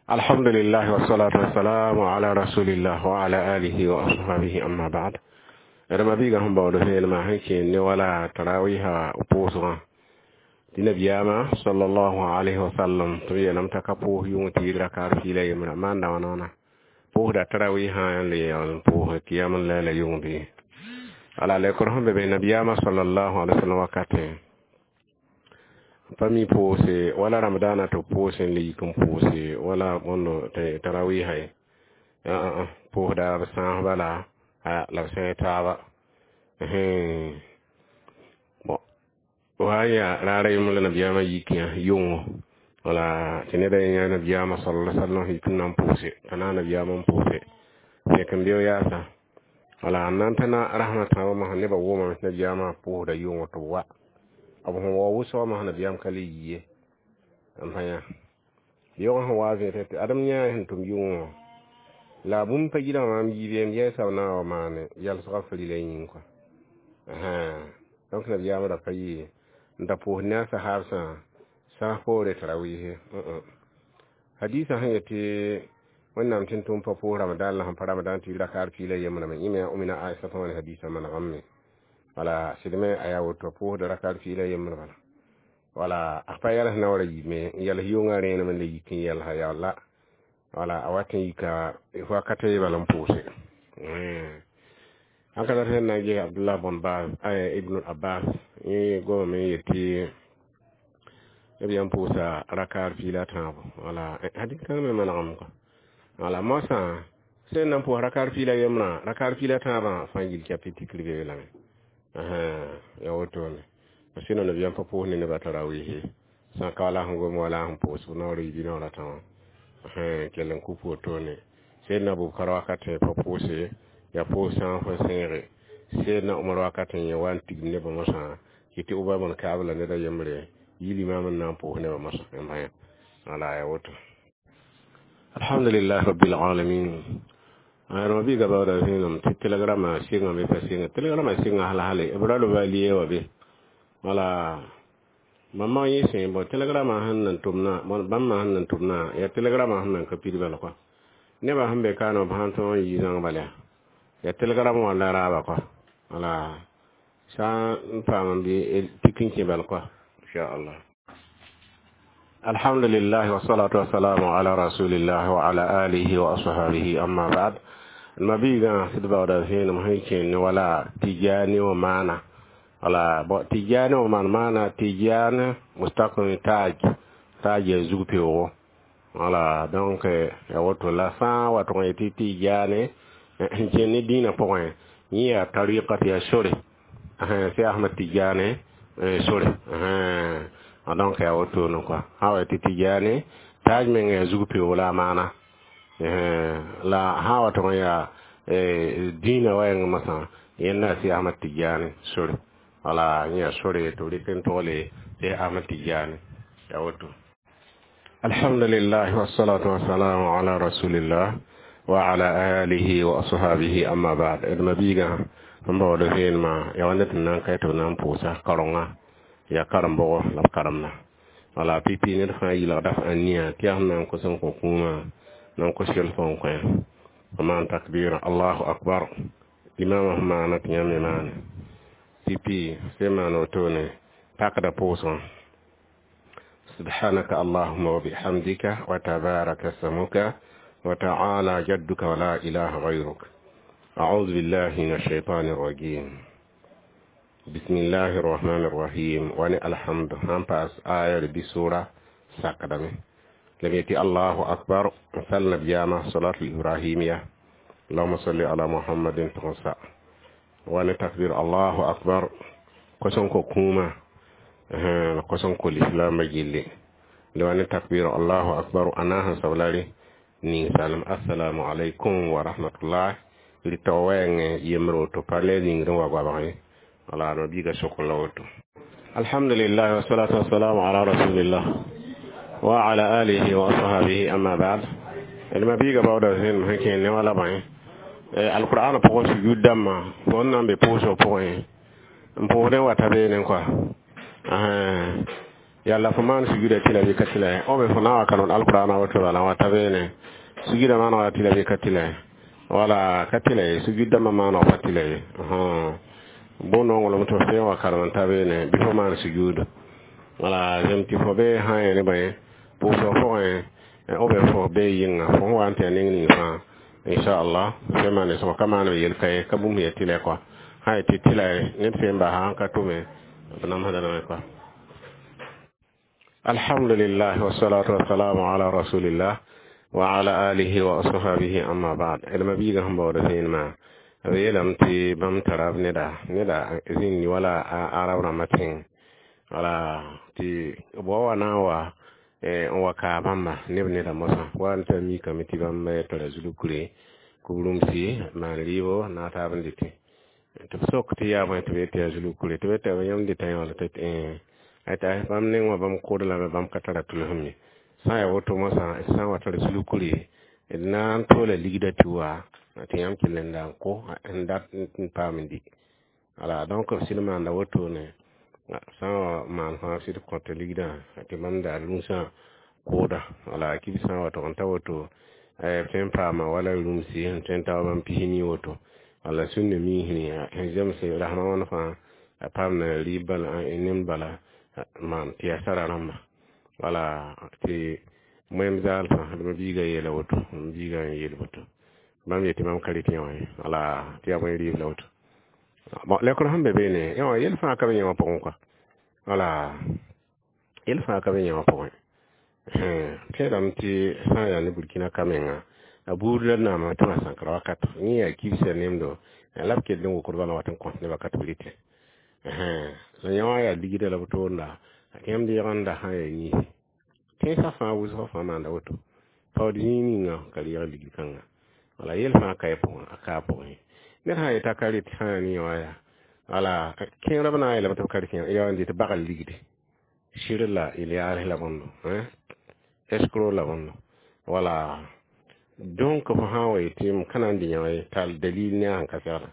الحمد لله والصلاة والسلام على رسول الله وعلى آله وأصحابه أما بعد. رما بيغا هم باودو فين ما هيكين ولا تراويها وبوسوا دينا صلى الله عليه وسلم تبي نم تكابو يوم تيجرا كار فيلا يوم ما ندانا بوه دا تراويها اللي بوه كيام الليل يوم بي على لكرهم بين نبيما صلى الله عليه وسلم وكاتين fami pose wala ramadana to pose li kum pose wala mono te tarawih hay po da san bala la se tawa bo waya rara yumul nabiyama yikiya yungo wala tene da nya nabiyama sallallahu alaihi wasallam hikunnan pose kana nabiyama pose se kan biyo yasa wala nan tana rahmatan wa mahne ba woma nabiyama po da yungo to wa abu wa wuso ma hana biyam kali yiye amfanya yo ha wa ze te adam nya hin tum yungo la bum pa gida ma mi biyam ye sa na wa mane yal so fali le yin ko donc na biyam da fayi nda po na sa harsa sa hore tarawih hadisa han yate wannan tin tum fa po ramadan la han ramadan ti da kar fi le yamma men ime umina aisha fa wani hadisa man gamme wala sidme aya woto po da rakal fi la yemna bala wala afayala na wara yime yalla yunga rena men le yikin yalla yalla wala awatin yika ifo kate balam pose aka da tan naje abdullah bin baz ay ibn abbas go men yeti yam posa rakal fi la tabo wala hadin kan men manam ko wala mosa sen nan po rakal fi la yemna rakal fi la taba fangil capiti krive la ya wotone masino na biyan papo ne ne batarawihi san kala hango mo wala han po so no ri dino la tan kelen ku potone sai na bu karwa kate papo se ya po san fa sere sai na umar wakatan ya wanti ne ba masa kiti uba mon kabla ne da yamre yili mamun nan po ne ba masa mai ala ya woto alhamdulillah rabbil alamin ayro bi gaba da hinum telegrama singa me pasinga telegrama singa hala hale ibrado valiye wabe wala mamma yi sin bo telegrama hannan tumna mon bamma hannan tumna ya telegrama hannan ka pidi bala ko ne ba hambe kano ba hanto yi zang bala ya telegrama wala raba ko wala sa pam bi tikin ke bala ko insha Allah alhamdulillah wa salatu wa salamu ala rasulillah wa ala alihi wa ashabihi amma ba'd المبيغا سيدبا دا فين مهيكين ولا تيجاني ومانا ولا تيجاني ومانا تيجاني مستقبل تاج زوبيو ولا دونك يا وتو لا سا وتو تيجاني جيني دينا بوين يا طريقه يا سوري سي احمد تيجاني سوري دونك يا وتو نكو هاو تيجاني تاج من زوبيو ولا مانا la hawa to ya dina wayan masa yana si Ahmad Tijani sore wala ya sore to rikin tole sai Ahmad Tijani ya wato alhamdulillah wassalatu wassalamu ala rasulillah wa ala alihi wa ashabihi amma ba'd mabiga amba da hin ma ya wanda tunan kai to nan posa karonga ya karambo la karamna wala pipi ne fa yi la daf aniya tiyan nan kusan ko kuma ننقشل فوقين ومان تكبير الله أكبر إمام ما نتيام مان تبي سما نوتوني تقدر بوسون سبحانك اللهم وبحمدك وتبارك اسمك وتعالى جدك ولا إله غيرك أعوذ بالله من الشيطان الرجيم بسم الله الرحمن الرحيم وأنا الحمد هم باس آية بسورة سكدمي لميتي الله أكبر مثلنا بياما صلاة الإبراهيمية اللهم صل على محمد تنسى وانا تكبير الله أكبر قسنكو كوما قسنكو الإسلام جيلي لوانا تكبير الله أكبر أناها سولاري نين سلام السلام عليكم ورحمة الله لتوين يمرو تقالي نين روا بابعي على نبيك شكرا لوتو الحمد لله والصلاة والسلام على رسول الله وعلى آله وصحبه أما بعد المبيغ بعد ذلك مهكين ولا بعين القرآن بقول سجود ما فونا بقول سو بعين بقول واتبين إنقا yalla fo man sujuda tila bi katila o be fo na kanon alqur'ana wa tawala wa tabene sujuda man wa tila bi katila wala katila sujuda man wa katila bono ngolo to fe wa kanon tabene bi fo man sujuda wala jam ti fo be ha ne be po so fo o be fo be yinga fo wa ante ni fa insha Allah fe man so kama no yel kay kabum yetile ko hay ti tila ne fe mba ha ka tume banam hada na ko الحمد لله والصلاة والسلام على رسول الله وعلى آله وأصحابه أما بعد إلما بيغا هم بورثين ما ويلم تي بم تراب ندا إذن ولا عرب رمتين ولا تي بوا ناوا وكا بما نبني دا موسى وانت ميكا متي بم يترزلو كري كبرم سي ما ريبو ناتابن ديتي تبسوك تي يابن تبيتي يزلو كري تبيتي ويوم ديتي ولا تتين ata bam ne wa bam ko la bam katara tulhumi sa ya woto masa sa wata rasulu kuri na to la ligida tuwa ati yam kilenda ko and that pamindi ala donc sinema nda woto ne sa man ha sit ko te ligida ati man da lunsa koda ala kibi sa wato on tawoto fem pama wala lumsi tenta bam pihini woto ala sunne mi hini jam se rahman fa pamna libal enem bala man tiya saranamba wala ti moyem zal fa dum biga yela woto biga yela woto bam yeti mam kaliti yoy wala tiya moy ri la woto bon le ko hambe bene yo yel fa ka nyama pon quoi wala yel fa ka nyama pon ke dam ti sa ya ni burkina kamenga abur na ma tama sankara wakat ni ya kibse nemdo la ke dum ko bana watan ko ne wakat bilite so nyawa ya digida la boto nda kem di randa ha ni ke sa fa wuzo fa manda woto fa di ni nga kali ya digi kanga wala yel fa kay po aka po ne ha ita kali ta ni waya wala ke rabana ila boto kali ya ndi te bagal digide shirla ili ya la bondo escrow la bondo wala donc fa ha wa tim kanan di nyawa tal dalil ne an ka sara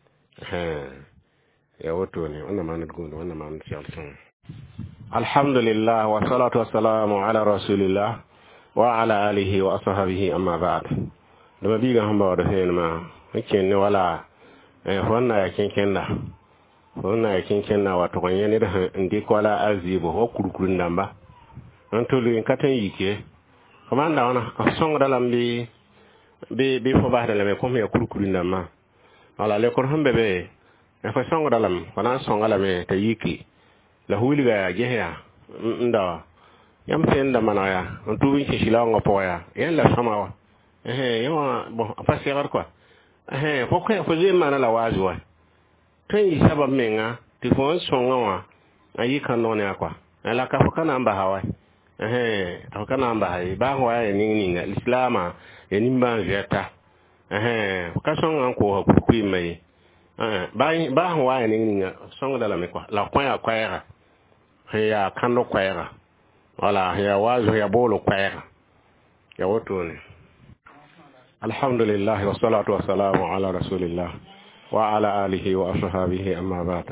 ya wato ne wannan ma na gudu wannan ma na siyalsun alhamdulillah wa salatu wa salamu ala rasulillah wa ala alihi wa ashabihi amma ba'd da babi ga hamba da sai ma yake ne wala wannan ya kinkenna wato kan yana da indi kwala azibo wa kurkurun nan ba an to lu katan yike kuma anda wana song da lambi be fo ba da lame ko me kurkurun nan ma wala le ko hambe be fa song dalam wana song ala me ta yiki la huliga ya jehya nda yam senda manaya on tuwin ci shilanga poya yen la samawa yama bon fa segar quoi fo ko je mana la wazwa tay sabab menga ti fon songa wa ayi kanone akwa ala ka fo kana amba hawa to kana amba hay ba ho ya ninga islama ya nimba jeta ka songa ko ko ku mai ba ho wa ninga songa dala me kwa la kwa ya ya kando kwa wala ya wazo ya bolo kwa ya woto ne alhamdulillah wa salatu wa salamu ala rasulillah wa ala alihi wa ashabihi amma ba'd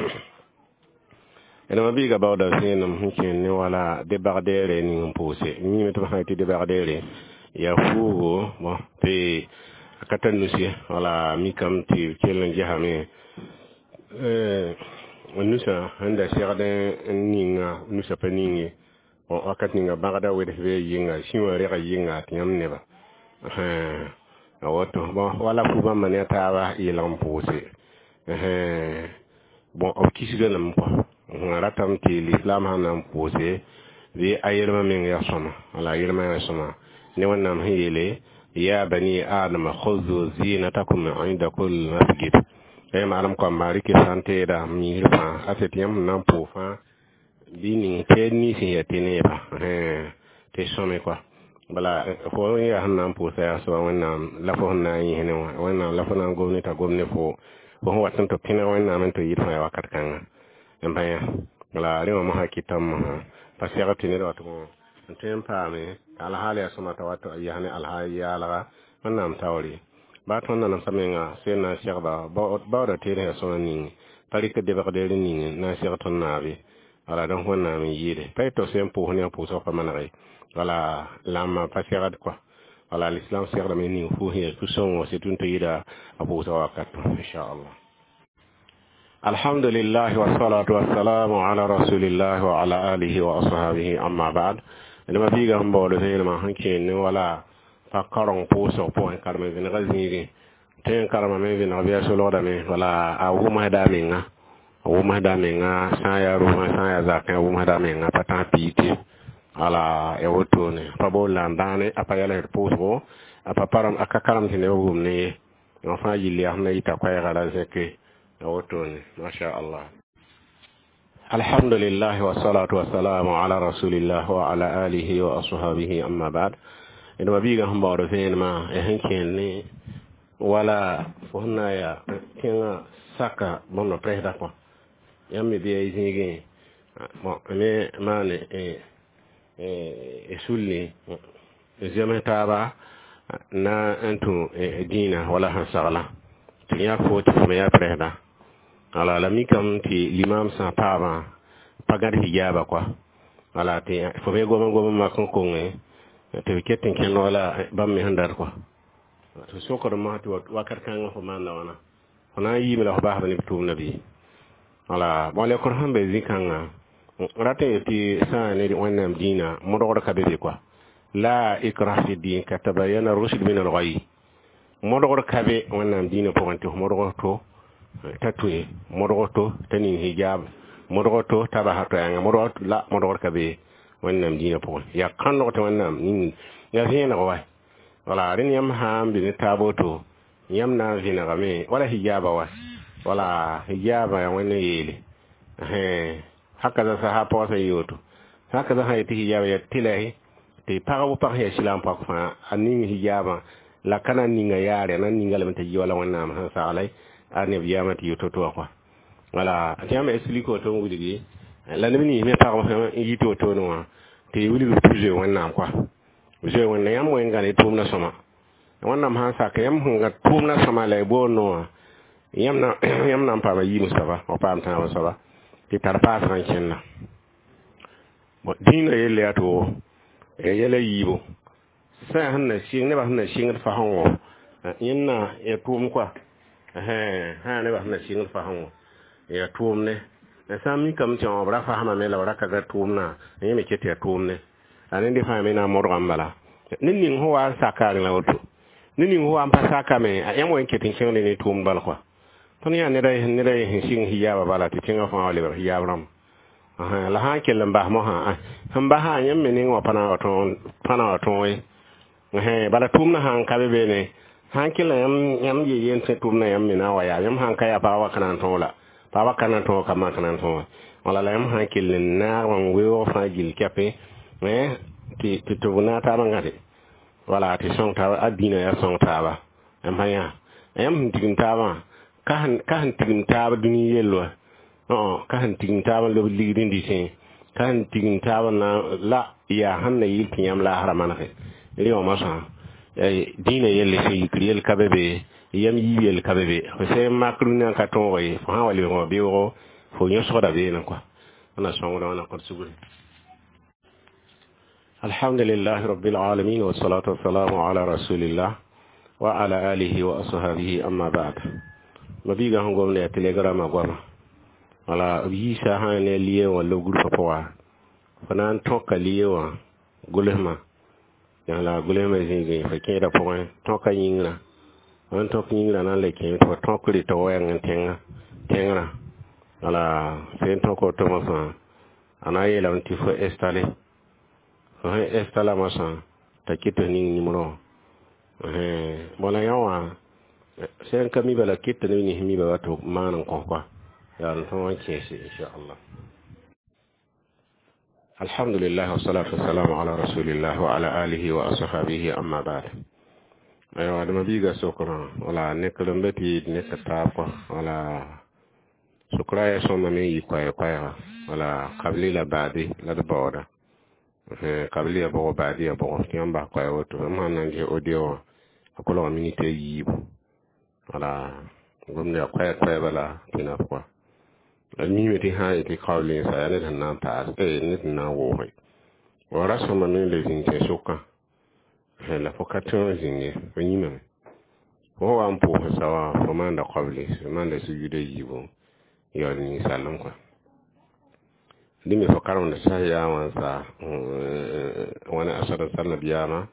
ina mabi ga bawda sinum hinkin ni wala de bardere ni ngpose ni meto hayti de bardere ya fugo bon te akatanusi wala mikam ti kelen jahame onusa handa sirade ninga nusa paningi o akatninga bagada wede fe yinga shiwa rega yinga tiam neba awoto bon wala fuba maneta ba ilam pose bon o kisiga nam ko ngaratam ti l'islam hanam pose vi ayirma min ya soma wala ayirma ya soma ne wannan hiyele ya bani adama khudhu zinatakum inda kulli masjid malam ko mari ke sante da mi fa asetiam nan po fa bini te ni si yetene ba te some quoi bala fo ya hannan po sa so wannan lafo na yi ne wannan lafo na gomni ta gomni fo watan to pina wannan man to yi fa ya wakat kan empaya bala rewa ma hakitam pasiyati ne wato tempa me ala hali ya soma ta wato ya ne alhali ya la wannan tawri ba ton nan samenga sena shirba ba da tere so ni tarika de bagdere ni na shirton nabi wala don wannan min yide pay to sem po ne po so pa manare wala lamma pasirat quoi wala l'islam sir da min fu he tout son c'est tout yida abu so wakat inshallah. Alhamdulillah wassalatu wassalamu ala rasulillah wa ala alihi wa ashabihi amma ba'd. Ina biga mbo do ne ma hanke ni wala fa karong po so po en karme vin gazni ten karama me vin abiya so loda me wala a wuma da minga wuma da minga sa ya ruma sa ya zakan wuma da minga patan piti ala e woto ne pa bo landane apa yala po so apa param akakaram tine wum ne no fa yili ahna ita kwa ya la zeke وتوني ما شاء الله. الحمد لله والصلاة والسلام على رسول الله وعلى آله وأصحابه أما بعد. إنما بيجا هم بعرفين ما يهنكني ولا فهنا يا كنا سكا بنا بريدا كوا يامي بيجي ما نه يسولي زمان تابا نا أنتو دينا ولا هنسالا تيا فوت فما بريدا ala la mikam ti l'imam sa pava pagar hijaba quoi ala ti fo be goma ma kon te ketten ken wala bam mi handar quoi to soko do ma to wakar kan fo man wana ona yimi la ba ni tum nabi ala bon le qur'an be zikanga rate ti sa ne di wonnam dina mo do ka be quoi la ikrah fi din katabayana rushd min al-ghayy mo do ka be wonnam dina ko wanti mo do to tatoué modoto tani hijab modoto tabahato yanga modoto la modoto kabe wannan dina po ya kanno to wannan ni ya zina ko wai wala rin yam ha bi taboto yam na zina game wala hijaba wa wala hijaba ya wannan yele haka za sa hapo sa yoto haka za hayti hijaba ya tilahi te parawo par ya silam pa fa anin hijaba la kana ninga yare nan ninga le mata wala wannan ma sa alai ane biyamati yototo kwa wala tiama explique to ngudi la nimini me pa ko yito to no te wuli bi tuje wannan kwa je wannan yam mo ngale tum na sama wannan ma sa ka yam hunga tum na sama la bo no yam na pa ba yi mustafa o pa amta mustafa ti tarpa san na bo dina yele ato yele yibo sa hanna shin ne ba hanna shin fa hanwo yinna e tum kwa ha ne ba na shin fa hanwo ya tumne na sami kam ti on bra fa hama me la bra ka ga tumna ne me kete ya tumne anen de fa me na mor gambala nin ho wa sakar la woto nin ho am pa saka me a yamo en kete shin ne tum bal kwa ton ya ne dai shin hiyaba bala ti tinga fa wale bar hiyabram la ha kelan ba mo ha han ba ha nyam me ne wa pana waton we bala tumna han ka be ne hankila yam ye yen se tumna yam mina waya yam hanka ya bawa kanan tola bawa kanan to kama kanan to wala la yam hankil na wan wewo fajil kape ti tubuna ta bangade wala ti son ta adina ya son ta ba am hanya yam tigin ta ba kan tigin ta ba duni yello ka han tigin ta ba lo ligin di sen kan tigin ta ba na la ya hanna yil tiyam la haramana ke riyo masa dina yelle fi kriyel kabebe yam yiyel kabebe se makruna ka ton way fa wali ngo be wo fo nyo soda be na quoi ona songo ona ko sugul. Alhamdulillah rabbil alamin wa salatu wassalamu ala rasulillah wa ala alihi wa ashabihi amma ba'd. Mabiga ngo ne telegram agwama wala yi sa ha ne liye wa lo groupe poa fanan tokka liye wa gulema yang la gulema zingi fa ke da point tokka yingra on tokka yingra nan le ke to tokka ri to yang tenga wala sen tokko to mo sa anaye la nti fo installer mo sa ta kito ni numéro bona yawa sen kami bala kito ni mi ba to manan ko kwa ya no wanke shi insha Allah. Alhamdulillah wassalatu wassalamu ala rasulillah wa ala alihi wa ashabihi amma ba'd. Aywa dama biga sokona wala nekalum beti nekata ko wala sukra ya soma me yi kwa wala qabli la ba'di la bawda qabli ya bawo ba'di ya bawo kyamba kwa wato amma nan je audio akola minute yi wala gomne kwa bala kina kwa ni meti ha iti qawli sa ne tan nan ta ne tan nan wo he wa rasama min le zin ke shoka he la fokaton zinge ni me wo an po sa wa fomanda qawli manda sujude yibo yo ni salam ko ni me fokaron da sa ya wan sa wani asara sallah biyama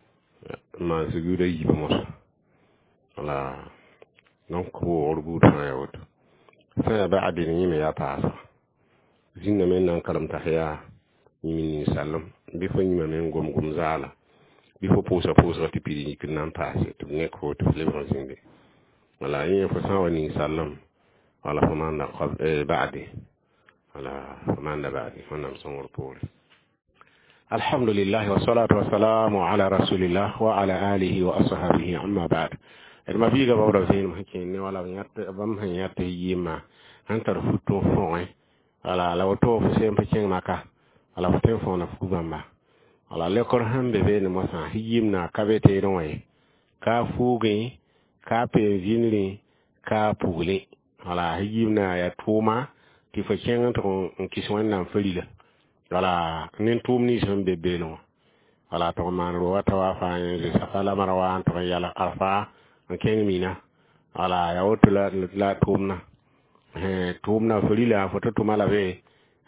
ma sujude yibo mo wala donc ko orbu tan ya wato sai ba adin ni me ya ta zinna men nan kalam tahya ni sallam bi fa ni men gom zala bi fa posa ti pidi kin nan passe to ne ko to le bon zinde wala yin fa sa wani sallam wala fa man da ba'di wala man da ba'di wannan son report alhamdulillah wa salatu wa salamu ala rasulillah wa ala alihi wa ashabihi amma ba'd ma bi ga bawda zin ma kin ne wala yatta bam han yatta yima hantar futo fon ala la wato fu sempa king maka ala wato fo na fu bamba ala le kor hambe be ne mo sa hiyimna kabete don way ka fugi ka pe jinri ka pugule ala hiyimna ya tuma ti fa king to kiswan nan falila ala nin tumni son be be no ala to man ro wata wa fa ni safala marwa to yala alfa king mina ala ya wotula la tumna tumna falila foto tumala be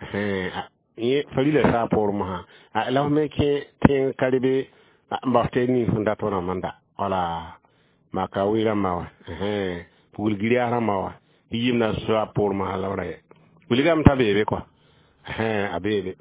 ye falila sa por ma la me ke ten kalibe mbafte ni funda to na manda wala maka wira mawa pul giriara mawa yimna sa por ma la wala kuligam tabe be quoi abebe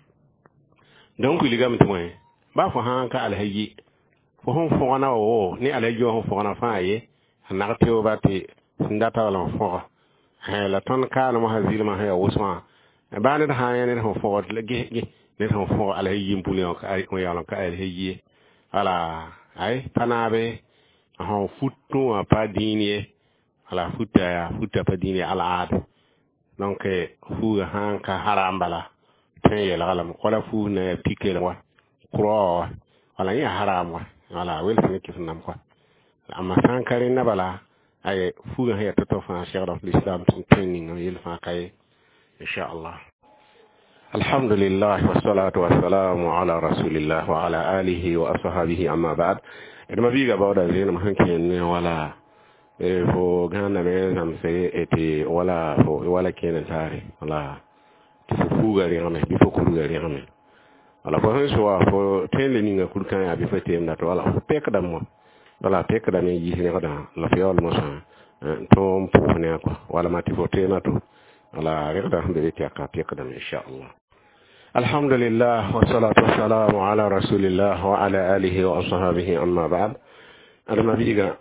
donc kuligam to moy ba fo han ka alhaji fo hon fo na o ni alhaji hon fo na fa ye na te o ba te funda ta wala fo la ton ka no hazil ma ha usma ba ne ha ne ho fo le ge ne ho fo ala yim puli o ka ko yalo ka el heji ala ay panabe ho futtu pa dinie ala futta pa dinie ala ad donc fu han ka harambala ten ye la galam ko la fu ne piquer wa kro ala ya haram wa ala wel ne kifnam ko amma sankare na bala ay fu ga ya to fa cheikh of l'islam training yel fa kay inshallah alhamdulillah wassalatu wassalamu ala rasulillah wa ala alihi wa ashabihi amma ba'd edma biga bawda zena mahanken ne wala fo gana me zam se eti wala kenen tare wala fu ga reme bi fo kuru ga reme wala fo so fo tele ni nga kurkan ya bi fatem na to wala fo pek dam mo wala pek dam yi ne ko da la fi yol mo sa to pour ne ko wala mati fo tena to wala rida be ti ka pek dam inshallah alhamdulillah wa salatu wassalamu ala rasulillah wa ala alihi wa ashabihi amma ba'd adama biga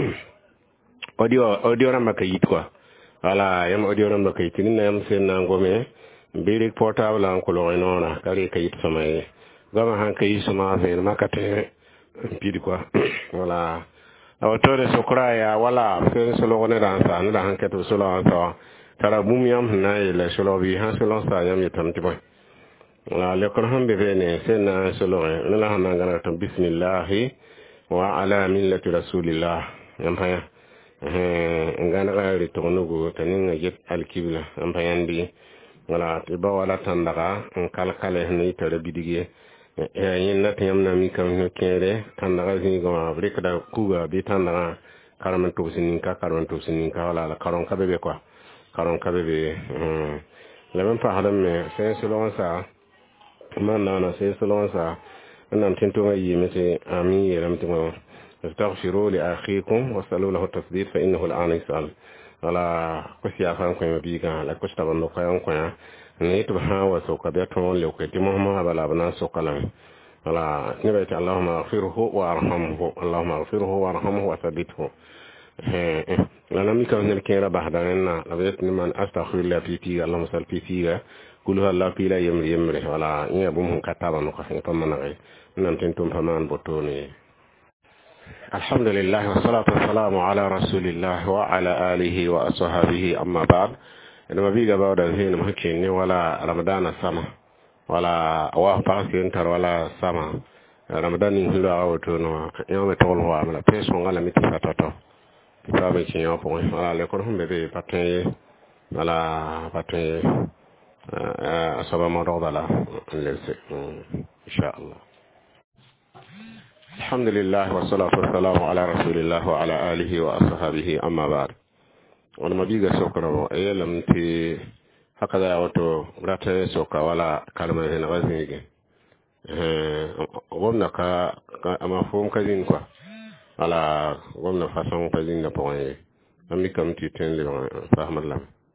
audio ramba kayit quoi wala yam audio ramba kayit ni yam sen na ngome birik portable an ko lo nona kali kayit sama e gama han kayit sama ve makate pidi quoi wala awtore sokra ya wala fe solo ne dan sa ne dan keto solo sa tara bum yam na ile solo bi han solo sa yam yitam ti boy wala le ko hambe be ne sen na solo ne la han ngana to bismillah wa ala millati rasulillah yam haya ngana ga ri to nugo tanin jet alkibla am bayandi wala tiba wala tandaga kalkale ni tere bidige yin na tiyam na mi kam no kere tandaga zi go afrika da kuga bi tandaga karaman to sinin ka wala karon ka bebe kwa karon ka bebe la même pas hadam me c'est selon ça man na c'est selon ça nan tinto yi mete ami ram timo استغفروا لأخيكم واسألوا له التثبيت فإنه الآن يسأل ولا كسيا فانكم بيغا لا كشتبن لو كانكم نيتبها وسوكبيتون لو كتمهم بلا بنا سوكلان ولا نبيت اللهم اغفره وارحمه اللهم اغفره وارحمه وثبته لنا ميكا نلكين ربح داننا لبيت من أستغفر الله في تيغا اللهم صل في تيغا كلها الله في لا يمري ولا يبومهم كتابا نقفين فمنا غير نمتنتم فمان بطوني الحمد لله والصلاة والسلام على رسول الله وعلى آله وأصحابه أما بعد إنما بيجا بعد هنا ممكن ولا رمضان السما ولا وافق سنتر ولا سما رمضان يهلا أوتونا يوم تقول هو عمل بيسون على متفاتته كتابة يوم ولا لكن هم بدي بتني ولا باتي أصاب موضوع لا إن شاء الله. الحمد لله والصلاة والسلام على رسول الله وعلى آله وأصحابه أما بعد. ولما بيجا سكر لم تي هكذا وتو رات سكر ولا كلمة هنا وزنيجي قمنا مفهوم كذين كوا ولا قمنا فاسون كذين نبغي أمي كم تيتين فهم الله.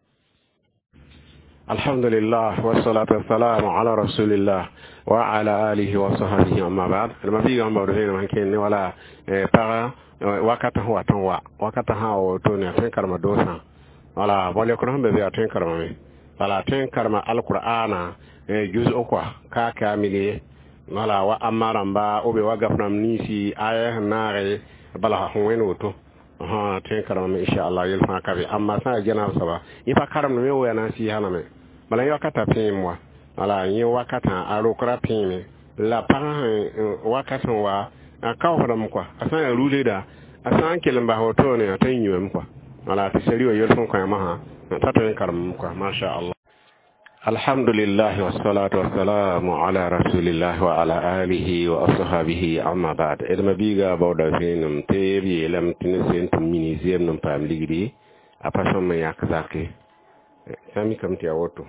الحمد لله والصلاة والسلام على رسول الله وعلى آله وصحبه أما بعد. لما بيجي أم بورهين من كين ولا بقى وقته وتنوع وقتها وتوني أتين كرم دوسا ولا بولي كرهم ببي أتين كرمي ولا أتين كرم القرآن جزء أقوى كاملي ولا وأمرا با أبي وقفنا منيسي آية ناري بلا هوين وتو أتين كرم إن شاء الله يلفا كبي أما سا جناب سبا يفا كرم نميو يناسي هنمي بلا يوكتا بيموا ولا يوكتا ألوكرا بيمي la paran wakati wa akawram kwa asan rule da asan kelin ba hoto ne atan yiwem kwa ala ta shari'a yulfun kwa maha tatan karam kwa masha Allah. Alhamdulillah wassalatu wassalamu ala rasulillah wa ala alihi wa ashabihi amma ba'd. Edma biga bawda finum tebi lam tinsen tum minizem num pam ligri apason me yakzake sami kam ti awoto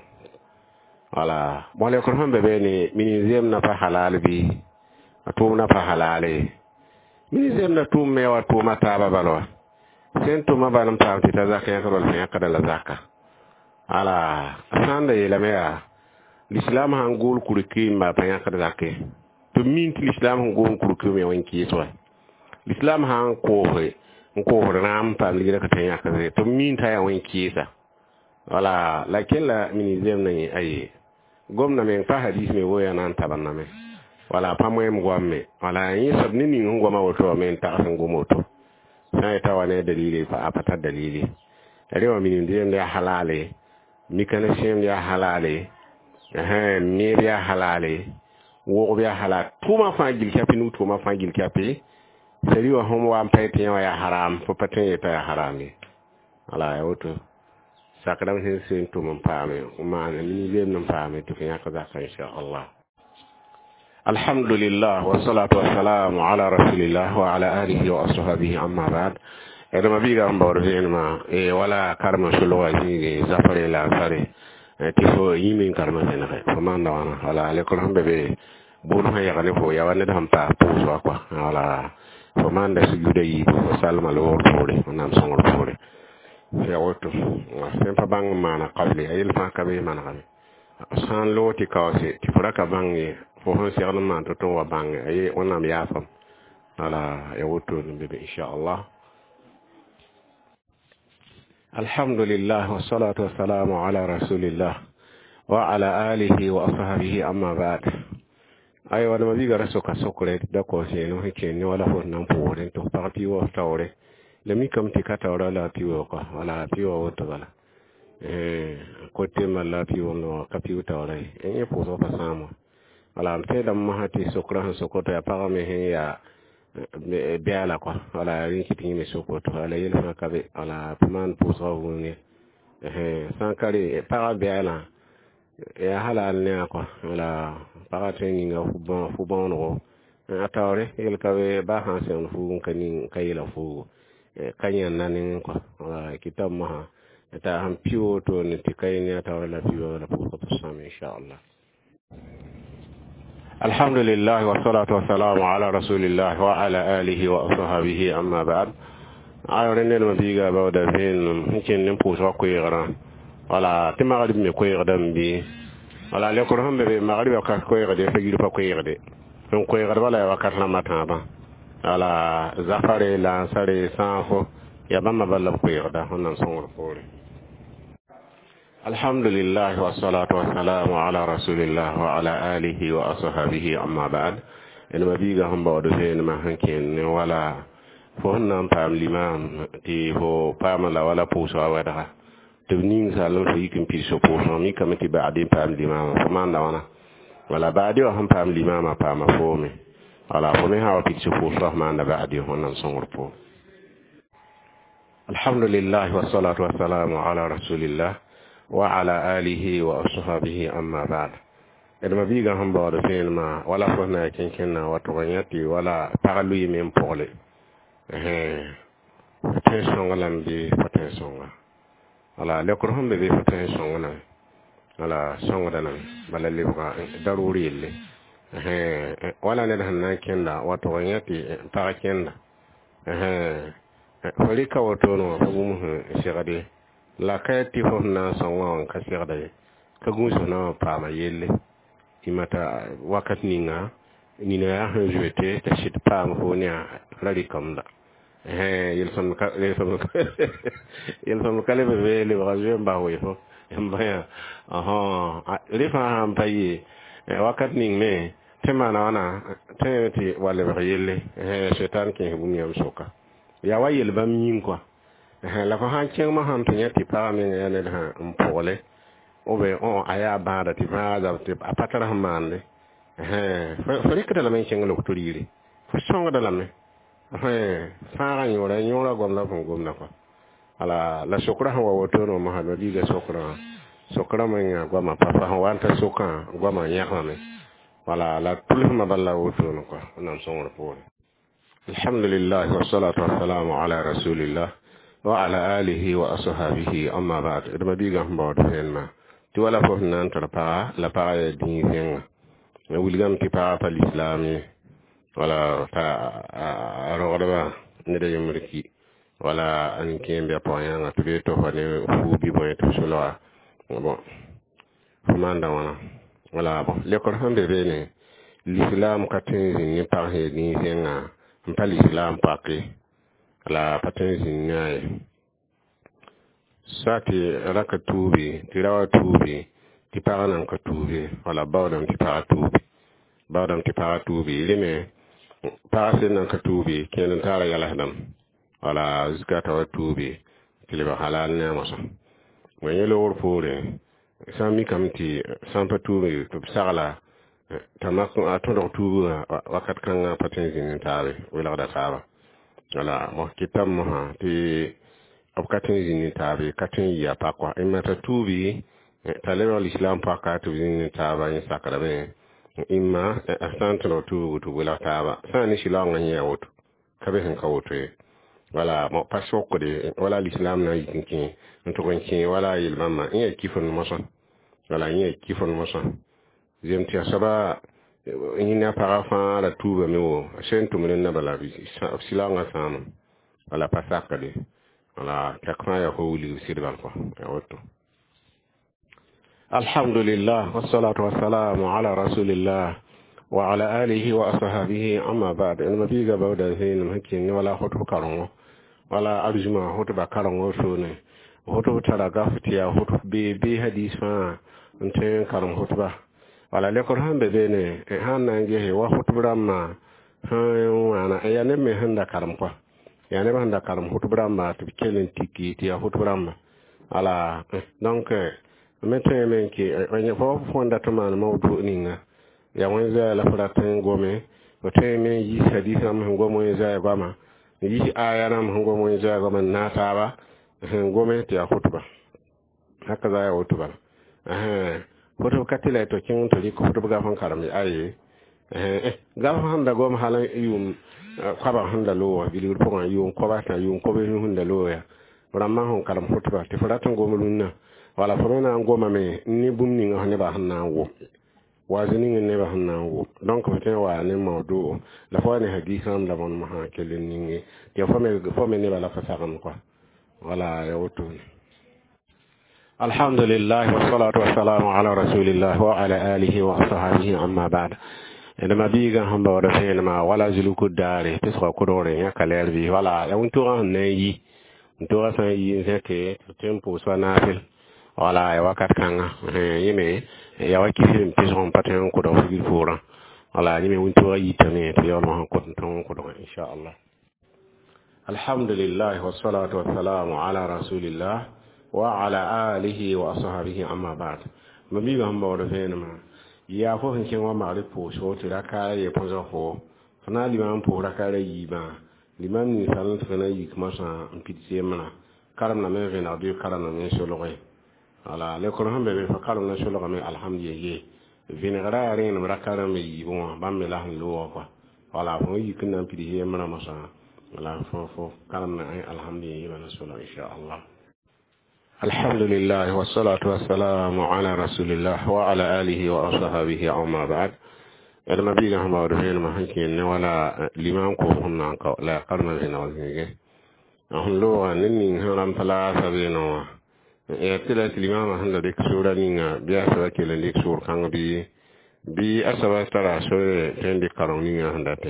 wala mole ko hambe be ni minizem na fa halal bi atum na fa halale minizem na tum me wa tum ataba balwa sen tum ma banam tam ti tazaka ya ko ya kada la zakka ala asanda yela meya l'islam hangul kuriki ma pa ya kada zakke to min l'islam hangul kuriki me wanki so l'islam han ko ram pa ligira ka tan ya kada to min ta ya wanki sa wala lakin la minizem na ay gomna men fa hadis me woya nan tabanna me wala pa moyem gomme wala yin sabni ni ngoma woto men ta san gomoto sai ta wane dalili fa apata dalili rewa minizem ya halale mikana shem ya halale ne ya halale wo ya halal tuma fa gil kapi nu tuma fa gil kapi sari wa homo wa mpaite ya haram fo patin ya harami ala ya woto sakadam hin sin to mun paame umma ni lem nan paame to kan yakada insha Allah. Alhamdulillah wassalatu wassalamu ala rasulillah wa ala alihi wa ashabihi amma ba'd. Edama biga mbawr ma wala karma sulu waji zafare la fare tifo yimin karma senare famanda wana wala lekol hambe be bunu ha yagale fo ya wanne dam pa puso kwa wala famanda sujude yi salma lo fore nam songol fore ya woto sempa bang mana qabli ayil fa kabe mana kabe san loti kawse ti fura ka bangi fo hon sirna man to wa bangi ay onam ya fam wala ya woto be insha Allah. Alhamdulillah wassalatu wassalamu ala rasulillah wa ala alihi wa ashabihi amma ba'd. Ay wala mabiga rasoka sokore da ko se no heke ni wala fo nan pore to parti wo tawre le mi kam ti kata wala la piwo ko wala piwo to wala ko te mala piwo no kapiwo tawre en po so pasamo wala te dam mahati sokra han sokoto ya para me he ya biala kwa wala rinki me sokoto wala yelfa kabe wala paman puso woni sankari para biala ya halal ne kwa wala para training fu bon ro atawre yel kabe ba han sen fu kanin kayila fu kanyan nanin kwa wala kitab maha ta han piwo to ne tikayni atawre la piwo la fu ko sam insha Allah. Alhamdulillah wassalatu wassalamu ala rasulillah wa ala alihi wa ashabihi amma ba'd. Ayore ne no biga bawda fin hikin nim puso ko yara wala timagali me ko yara dambi wala le ko hambe be magari ka ko yara de fegi fa ko yara de on ko yara wala wakat na mataba wala zafare la sare sanfo ya bamma balla ko yara honan songor fore. Alhamdulillah wassalatu wassalamu ala rasulillah wa ala alihi wa ashabihi amma ba'd. Ina biga hamba wado hen ma hanken wala fo nan pam limam ti ho pam la wala puso awada to nin salon so yikin piso puso mi kamati ba'di pam limam fo man da wana wala ba'di wa han pam limam pam fo me wala fo me ha piso puso man da ba'di honan songor po. Alhamdulillah wassalatu wassalamu ala rasulillah وعلى آله وأصحابه أما بعد. إذا ما بيجا هم بعد فين ما ولا فهنا كنا وتغنيتي ولا تعلوي من بولي فتنسون لم بي فتنسون ولا لكرهم بي فتنسون ولا سونغدنا بل اللي بقى ضروري اللي ولا ندهن كنا وتغنيتي تاع كنا فليك وتونو فبوم شغدي la kayati hofna songon ka sigday ka gunsona pa ma yelle imata wakat ninga nina ya hanjuete ta shit pa ma honya radi kamda yelson kale be le rajo mba we fo mba ya le fa am payi wakat ning me tema na wana tete wale ba yelle shetan ke bumi am soka ya wayel bam yin kwa la ko han chen ma han tunya ti pa mi ne ha mpole o be on aya ba da ti ba da ti apatara hamande fo rikata la men chen lo turiri fo songa da la me fara nyora gomna ko gomna ko ala la sokra ha wa to no ma ha di ga sokra ma nya goma pa fa ha wanta soka goma nya ha me wala la tulhu ma balla wo to no ko nan songa ko alhamdulillah wassalatu wassalamu ala rasulillah وعلى آله وأصحابه أما بعد إذا بيجا هم بعد فينا تولا فهنا أنت لبعض الدين فينا ولقام كبار الإسلامي ولا رغبة ندى يمركي ولا أن كين بيبويان أتبيتو فني فوبي بويتو سلوا bon fumanda wana wala bon le ko hande bene l'islam katin ni par ni zenga mpal islam pake la patenzi nyaye sati raka tubi tirawa tubi tipara nan ka tubi wala bawdam tipara tubi lime paase nan ka tubi kenan tara yala hadam wala zikata wa tubi tiliba halal ne masa wanyelo worpore sami kamti sampa tubi to sagala tamakko atodo tubi wakat kan patenzi ni tare wala da saba wala mo kitam mo ha ti abkatin zini tabe katin ya pakwa imata tubi talero l'islam pakka tu zini taba ni sakara be imma asantro tu wala taba sani shilanga nya wotu kabe hen ka wotu wala mo paso ko de wala l'islam na yikinki nto gonki wala yilmama nya kifon moson wala nya kifon moson zemti asaba ina parafa la tuba mewo sentu menen na bala bi silanga sama wala pasaka de wala takma ya hawli sirbal ko wato alhamdulillah wassalatu wassalamu ala rasulillah wa ala alihi wa ashabihi amma ba'd in mabiga bawda zain makin wala hoto karon wala arjuma hoto ba karon so ne hoto tara gaftiya hoto be hadis fa unte karon hoto ba wala le ko hambe bene hanna ngehe wa hutbrama wana ya ne me handa karam kwa ya ne handa karam hutbrama to kelen tiki ti ya hutbrama ala donc mete men ki onye fo fonda to man mawdu ninga ya wonza la fratan gome o te men yi hadisa am gomo za goma yi aya nam gomo za goma na taba gome ti ya hutba haka za ya hutba hoto katila to kin to ko hoto ga fan karam ayi ga handa gom halan yum kwaba handa lo bi lu ko yum ko ba ta yum ko be hunda lo ya ramma hon karam hoto ba te faratan gom lunna wala famena ngoma me ni bumni nga ne ba hanna wo wazini ne ba hanna wo donc fete wa ne mawdu la fa ne haditham la bon ma ha kelen ni ya fame ne ba la fa sagam quoi wala ya wutu alhamdulillah wassalatu wassalamu ala rasulillah wa ala alihi wa ashabihi amma ba'd indama biga hamba wada fenama wala zuluku dare tisqa kudore ya kaler bi wala ya untu an yi untu san yi zeke tempo so nafil wala ya wakat kanga yime ya wakifin tison paten ko do fil fura wala yime untu yi tane to yo ma ko ton ko do insha Allah alhamdulillah wassalatu wassalamu ala rasulillah wa ala alihi wa ashabihi amma ba'd mabiga hamba wada fenama ya fo hin wa ma repo so tira kare ya ponzo fo fana liman po ra kare yi ba liman ni salan fana yi kuma sa mpitse mana karam na me vena bi karam na me so loye ala le ko hambe be fa kalu na sholo kame alhamdulillah vinagara rin rakara me yibon bam me la lo ko wala fo yikin pidi he mara masa wala fo kalam na alhamdulillah na sholo insha Allah alhamdulillah wassalatu wassalamu ala rasulillah wa ala alihi wa ashabihi amma ba'd adama bi ga hamba do hen ma hanki ne wala liman ko hunna ka la karna ne wazige ahun lo nin haram tala sabino ya tila tilima handa de sura ninga biya sawa kele de sur kanga bi asawa tara so tendi karoninga handa te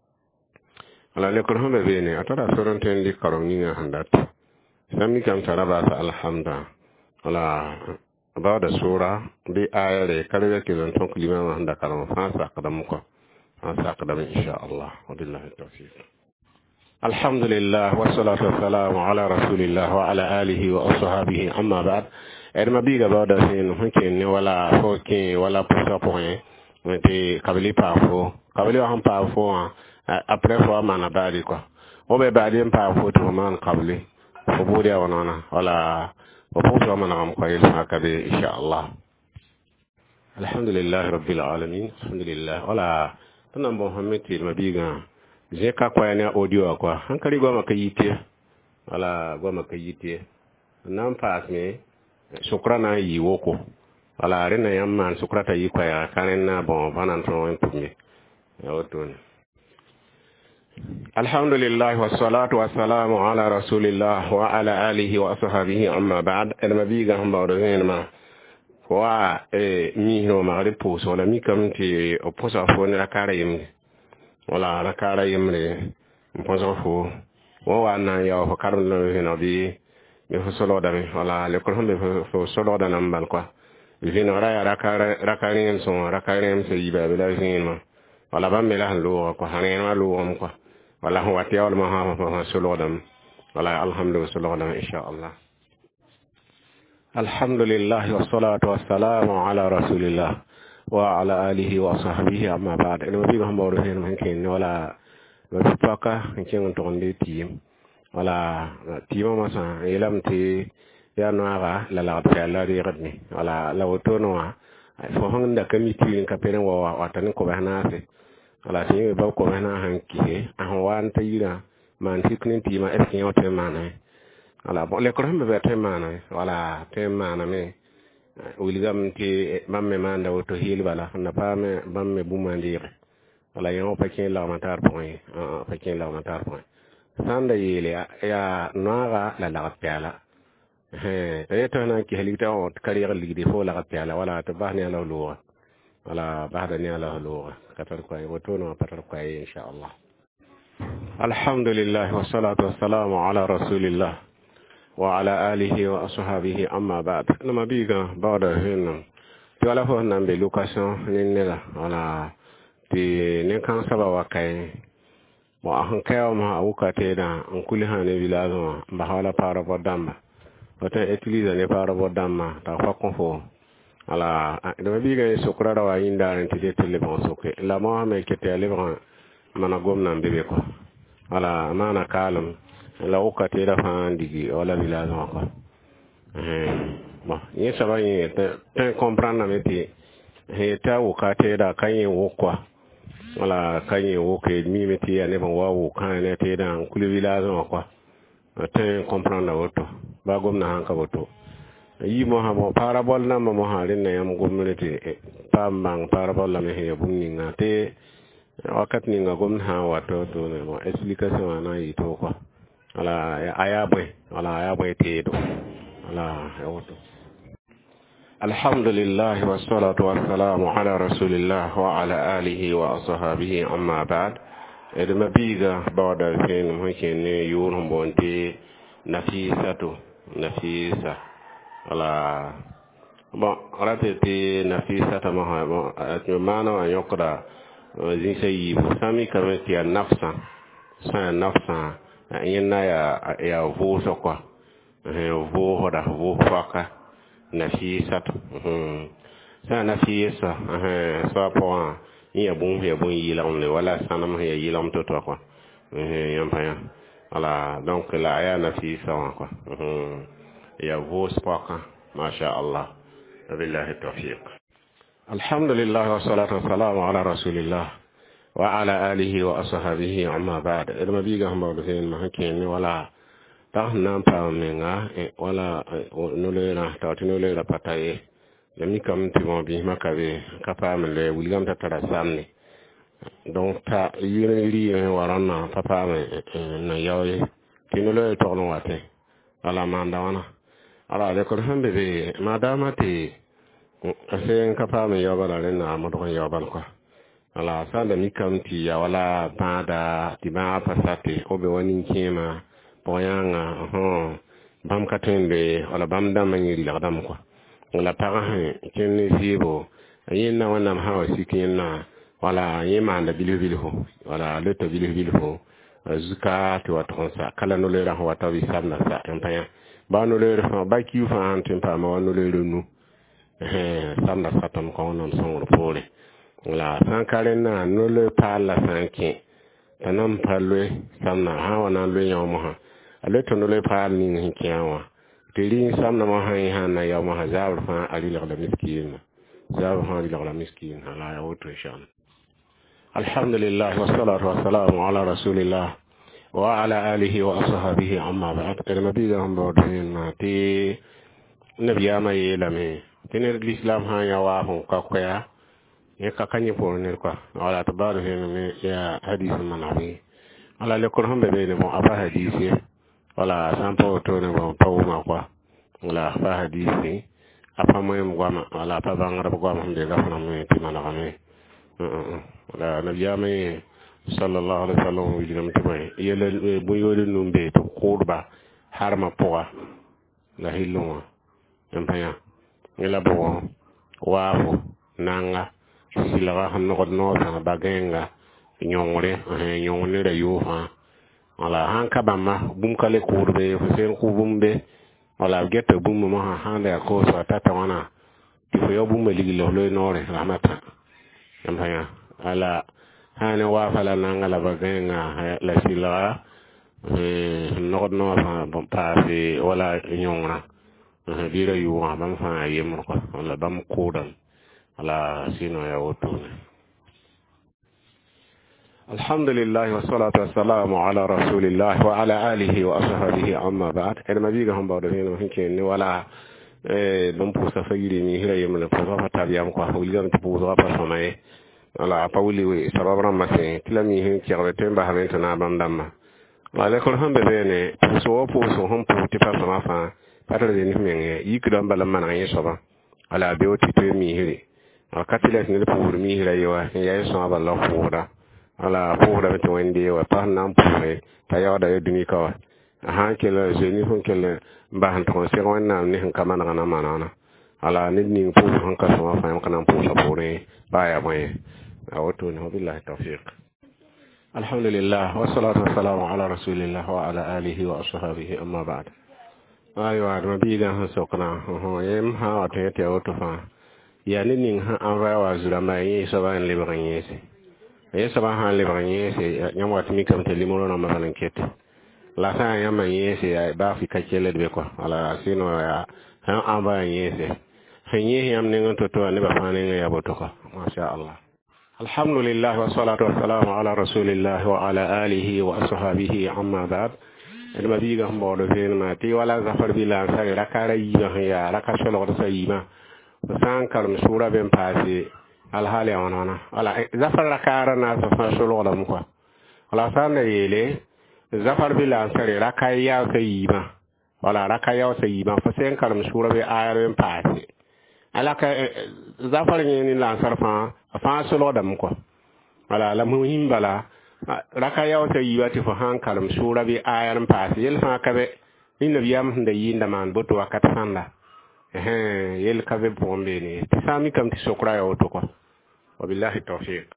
ala le ko hambe bene atara so tendi karoninga handa te sami kam tara ba alhamda ala bada sura bi ayare kalwe kele ton kulima handa karam fa sa kadam ko fa sa kadam insha Allah wa billahi tawfiq الحمد لله والصلاة والسلام على رسول الله وعلى آله وأصحابه أما بعد إرما بيجا بعد سين ممكن ولا فوكي ولا بوسابوين متى قبلي بافو قبلي وهم بافو après fois mana badi quoi o be badi pa foto man qabli fo budi wonona wala o foto man am ko yesa kabe insha Allah alhamdulillah rabbil alamin alhamdulillah wala tanan bo hamiti mabiga je ka kwa ne audio kwa hankali goma ka yite wala goma ka yite nan pass me sukrana yi woko wala rena yamman sukrata yi kwa ya kanen na bon banan ton pumme awton alhamdulillah wassalatu wassalamu ala rasulillah wa ala alihi wa ashabihi amma ba'd almabiga hamba do ma wa mi no ma repos wala mi kam ti oposa fo ne rakara yimni wala rakara yimre mposo fo wo wa na ya fo karum no hino bi mi fo solo da mi wala le ko hombe fo solo da nam bal quoi vino ra ya rakara ngem so rakara ngem se yiba be la hinma wala ba me la lo ko hanen ma lo om quoi wala ho wati wala ma ha solo dam wala alhamdulillah solo dam insha Allah alhamdulillah wassalatu wassalamu ala rasulillah wa ala alihi wa sahbihi amma ba'd ina bi ga mbawdo hen man ken wala ba paka ken to ndi tim wala timo masa ilamti ya noara la la ta la ri radni wala la wotono wa fo handa kamiti ka pere wa watan ko bana se wala sin ba ko bana hanki an wan tayira man tiknin tima e ken yote manay wala bo le ko hambe be te manay wala te maname wiligam ti mamme manda woto hil bala na pame mamme bumandi wala yo pakin la matar point pakin la matar point sanda yele ya noara la la piala to na ki halita o kariya ligidi fo la piala wala to bahni ala luwa wala bahda ni ala luwa katar ko woto no patar ko insha Allah alhamdulillah wassalatu wassalamu ala rasulillah وعلى آله وأصحابه أما بعد لما بيجا بعد هنا تقول فوق نبي لوكاسون نينلا ولا تي نكان سبا وكاي وأهن كيا ما أوكاتينا أنكل هني بلازم بحالا باربو دamba وتن إتليزا نباربو دamba تفاقم فو ولا لما بيجا سكرا وين دارن تدي تلبون سوكي لا ما هم يكتيلبون ما نقوم نبيكو ولا ما نكالم la ukate da fa digi wala village ko bon ni saba ni te comprendre na meti he ta ukate da kanye wokwa wala kanye woke mi meti ya ne ban wawo kan ne te da kuli village ko te comprendre woto ba gomna hanka woto yi mo ha mo parabol na mo halin na yam gomnati pambang parabol la me he bunni ngate wakat ni nga gomna ha wato to ne mo explication na yi to ko wala ayabwe tedo wala yawoto alhamdulillah wassalatu wassalamu ala rasulillah wa ala alihi wa ashabihi amma ba'd edema biga bawda fen mukene yurhum bonte nafisa wala bon ratete nafisa ta ma atmana ayokra zinsayi sami kamati nafsa sa nafsa yinna ya vo sokwa vo hoda vo faka nafisa sa nafisa sa po ya bun yilam ne wala sanam ya yilam to kwa yam pa ala donc la ya nafisa kwa ya vo spaka ما شاء الله وبالله التوفيق. الحمد لله والصلاة والسلام على رسول الله وعلى آله وأصحابه أما بعد. إذا بيجا هم بعدين ما هكين ولا تهنا بامنا ولا نولنا تاتنولنا بتاعي لمن كم تيمو بيه ما كبي كفام له وليام تترسامني donc ta yiri warana papa na yawe tinule tono wate ala mandawana ala de ko hambe be madama te asen kapa me yobala na modo yobal ko ala sanda mi kamti ya wala bada tiba pasate obe wani kema boyanga bam katende wala bam dam ni lagdam ko wala para kenni sibo yinna wana hawa sikinna wala yema anda bilho wala leto bilho zuka to watonsa kala no le raho watawi sabna sa empaya ba no le raho ba ki fa antin pa ma no le nu sabna sa ton ko non son pole wala san kalen na no le pala sanke tanam palwe sabna ha wana le yomo ha aleto no le pal ni hinkiawa tiri sabna ma ha na yomo ha zawr fa ali la miskin zawr ha ali la miskin ala ya woto shan. الحمد لله والصلاة والسلام على رسول الله وعلى آله وأصحابه عما بعد. النبي هم بودين تي نبي ما يلمي تنير الإسلام هاي واهم كقيا يكاكني فورنيركوا على تبارك يا حديث من عليه على لكل هم بدين مو أبا حديثي ولا سامبو توني مو توما كوا ولا أبا حديثي أبا مهم قام ولا أبا بانغرب قام هم دعنا مي تمانا كمي la nabiyame sallallahu alaihi wasallam wilinam tibay yele bu yole numbe to qurba harma poa la hiluma empaya ila bo waafo nanga silaga hanno ko no sa bagenga nyongre da yufa ala hanka bamma bum kale qurbe fo sen ku bumbe wala getta bum mo hande ko so tata wana ti fo yobum ligilo lo nore ramata empaya ala hane wafala nangala bagenga la sila no pa fi wala nyongra dira yuwa bam fa yemro ko wala bam kudan ala sino ya woto. alhamdulillah wassalatu wassalamu ala rasulillah wa ala alihi wa ashabihi amma ba'd. Ina biga hon bawdo hino hinke ni wala bam pusa fayiri ni hira yemle ko fa tabiyam ko wuligan to pusa pa sonaye ala pawli we sababran mase tilami hin kirwe temba hamenta na bandamma wala ko hambe bene so hon puti pa sama fa patale ni menge yikdam bala man ngey soba ala be oti te mi hiri akatile ni pour mi hira yo ya so aba la fuura ala fuura to wende wa pa nam pure ta yawda e duni kawa ha kele jeni hon kele mbahan to se wonna ni han kamana na manana ala ni pour hon ka sama fa kan pour sa pure baya moye أوتونه بالله التوفيق. الحمد لله والصلاة والسلام على رسول الله وعلى آله وأصحابه أما بعد. أيوة نبينا سكنا يم ها أتيت أوتوفا يعني نينها أنفع وزلما يسبان لبرنيسي يسبان لبرنيسي يوم واتميكم تلمون ما فلنكت لا سان يوم يسي بافي كتير بكوا على سينو يا هم أنفع يسي هنيه يوم نينغ تطوع نبفانين يا بوتوكا ما شاء الله. الحمد لله والصلاة والسلام على رسول الله وعلى آله وأصحابه عما بعد. إنما بيجهم بعض فين ما تي ولا زفر بلا سر ركارا يجاه ركا شلون سيما وسان كرم سورة بين باسي الحالي عنانا ولا زفر ركارا ناس فشلون مكوا ولا سان يلي زفر بلا سر ركا يا سيما ولا ركا يا سيما فسان كرم سورة بين باسي alaka zafar ni lansar fa solo da muko wala la muhim bala raka yaw ta yiwati fa hankalam sura bi ayar paasi yel fa kabe inna biyam da yinda man boto wakata sanda yel kabe bombe ni tisami kam ti sokra yaw to ko wabillahi tawfiq.